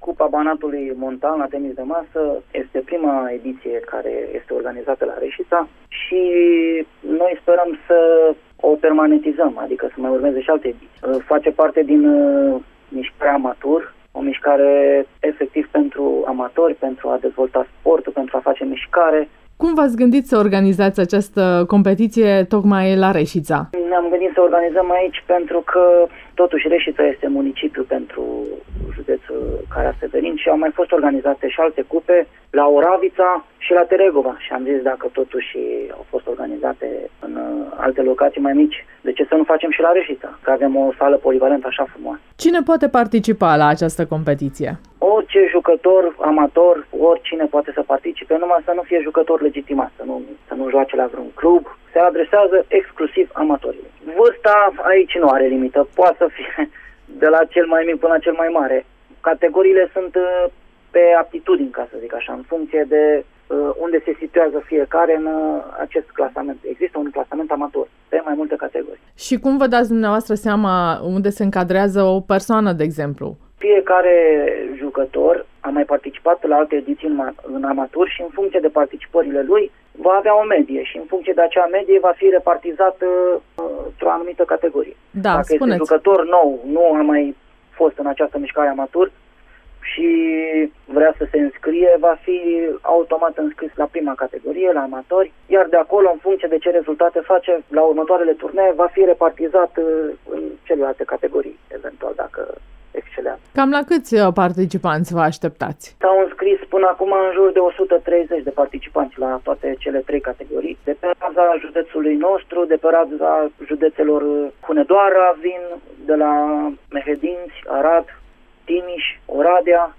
Cupa Banatului Montan la tenis de masă este prima ediție care este organizată la Reșița și noi sperăm să o permanentizăm, adică să mai urmeze și alte ediții. Face parte din mișcarea amator, o mișcare efectiv pentru amatori, pentru a dezvolta sportul, pentru a face mișcare. Cum v-ați gândit să organizați această competiție tocmai la Reșița? Ne-am gândit să organizăm aici pentru că totuși Reșița este municipiu pentru județul Caraseverin și au mai fost organizate și alte cupe la Oravița și la Teregova și am zis dacă totuși au fost organizate în alte locații mai mici, de ce să nu facem și la Reșița, că avem o sală polivalentă așa frumoasă. Cine poate participa la această competiție? Orice jucător, amator, oricine poate să participe, numai să nu fie jucător legitimat, să nu joace la vreun club. Se adresează exclusiv amatorilor. Vârsta aici nu are limită, poate să fie de la cel mai mic până la cel mai mare. Categoriile sunt pe aptitudini, ca să zic așa, în funcție de unde se situează fiecare în acest clasament. Există un clasament amator pe mai multe categorii. Și cum vă dați dumneavoastră seama unde se încadrează o persoană, de exemplu? Fiecare jucător a mai participat la alte ediții în amator și în funcție de participările lui va avea o medie și în funcție de acea medie va fi repartizat într-o anumită categorie. Da, dacă spuneți. Este jucător nou, nu a mai fost în această mișcare amator și vrea să se înscrie, va fi automat înscris la prima categorie, la amatori, iar de acolo, în funcție de ce rezultate face, la următoarele turnee, va fi repartizat în celelalte categorii, eventual, dacă excelează. Cam la câți participanți vă așteptați? S-au înscris până acum în jur de 130 de participanți la toate cele 3 categorii. De pe raza județului nostru, de pe raza județelor Hunedoara vin, de la Mehedinți, Arad, Timiș, Oradea,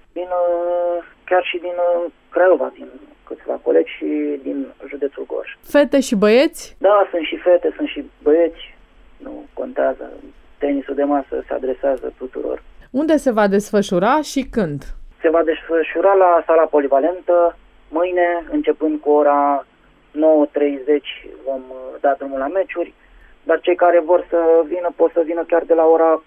chiar și din Craiova, din câțiva colegi și din județul Gorj. Fete și băieți? Da, sunt și fete, sunt și băieți, nu contează. Tenisul de masă se adresează tuturor. Unde se va desfășura și când? Se va desfășura la sala polivalentă mâine, începând cu ora 9:30 vom da drumul la meciuri, dar cei care vor să vină pot să vină chiar de la ora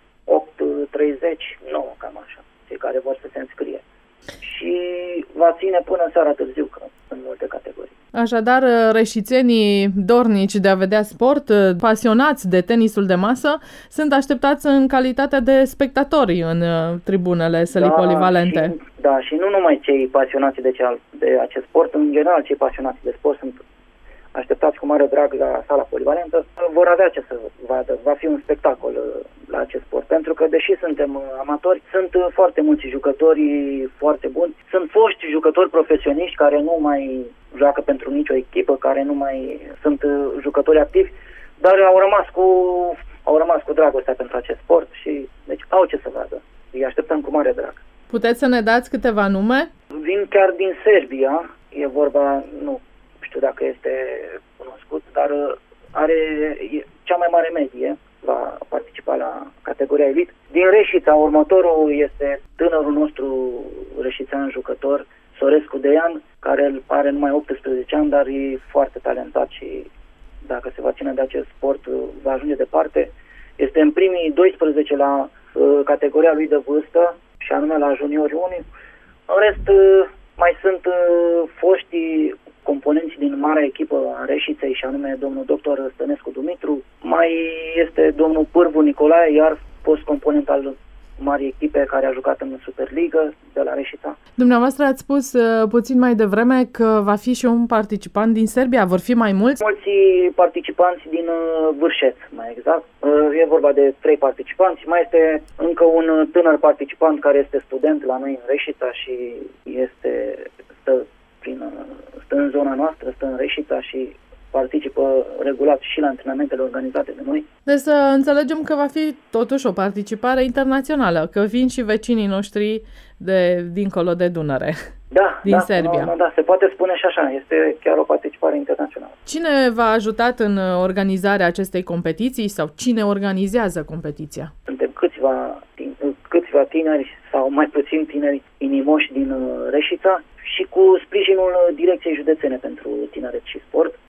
8:30, cam așa, cei care vor să se înscrie. Și va ține până seara târziu, în multe categorii. Așadar, reșițenii dornici de a vedea sport, pasionați de tenisul de masă, sunt așteptați în calitate de spectatori în tribunele sălii polivalente. Și nu numai cei pasionați de acest sport, în general cei pasionați de sport sunt așteptați cu mare drag la sala polivalentă, vor avea ce să vadă, va fi un spectacol la acest sport, pentru că deși suntem amatori, sunt foarte mulți jucători foarte buni, sunt foști jucători profesioniști care nu mai joacă pentru nicio echipă, care nu mai sunt jucători activi, dar au rămas cu dragostea pentru acest sport și deci au ce să vadă. Îi așteptăm cu mare drag. Puteți să ne dați câteva nume? Vin chiar din Serbia, e vorba, nu știu dacă este cunoscut, dar are cea mai mare medie, va participa la categoria elit. Din Reșița, următorul este tânărul nostru reșițean jucător, Sorescu Deian, care are numai 18 ani, dar e foarte talentat și dacă se va ține de acest sport va ajunge departe. Este în primii 12 la categoria lui de vârstă și anume la juniori 1. În rest mai sunt foștii componenți din marea echipă a Reșiței și anume domnul dr. Stănescu Dumitru. Mai este domnul Pârvu Nicolae, iar fost component al marii echipe care a jucat în Superligă de la Reșița. Dumneavoastră ați spus puțin mai devreme că va fi și un participant din Serbia. Vor fi mai mulți? Mulți participanți din Vârșet, mai exact. E vorba de 3 participanți. Mai este încă un tânăr participant care este student la noi în Reșița și stă în zona noastră, stă în Reșița și participă regulat și la antrenamentele organizate de noi. Deci să înțelegem că va fi totuși o participare internațională, că vin și vecinii noștri de dincolo de Dunăre, din Serbia. Da, se poate spune și așa, este chiar o participare internațională. Cine v-a ajutat în organizarea acestei competiții sau cine organizează competiția? Suntem câțiva tineri sau mai puțin tineri inimoși din Reșița și cu sprijinul Direcției Județene pentru Tineret și Sport.